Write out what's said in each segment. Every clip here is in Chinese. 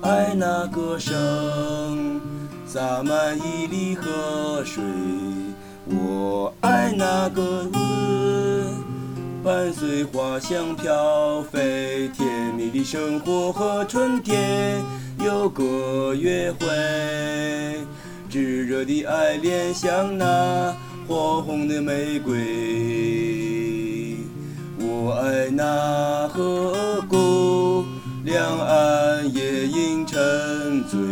爱那歌声，洒满一粒河水。我爱那个吻，伴随花香飘飞，甜蜜的生活和春天有个约会，炙热的爱恋像那火红的玫瑰。我爱那河谷，两岸夜莺沉醉。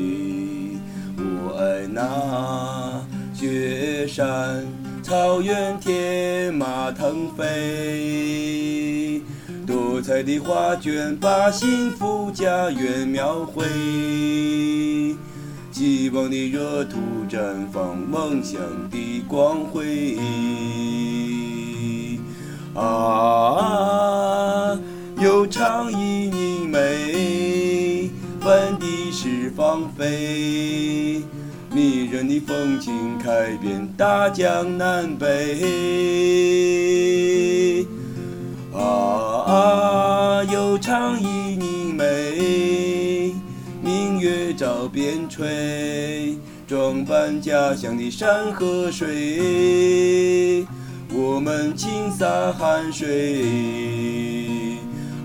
我爱那雪山草原，铁马腾飞，多彩的画卷把幸福家园描绘，希望的热土绽放梦想的光辉。啊，悠长旖旎美，本地是芳菲，迷人的风情开遍大江南北。啊，悠长旖旎美，明月照边吹，装扮家乡的山河水，我们轻洒汗水。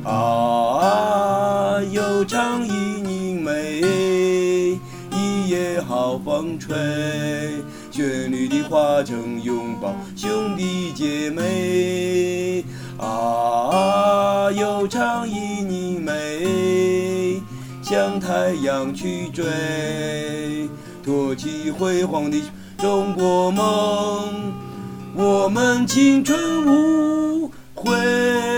啊，悠长旖旎美，一夜好风吹，旋律的化成拥抱兄弟姐妹。啊，悠长旖旎美，向太阳去追，托起辉煌的中国梦，我们青春无悔。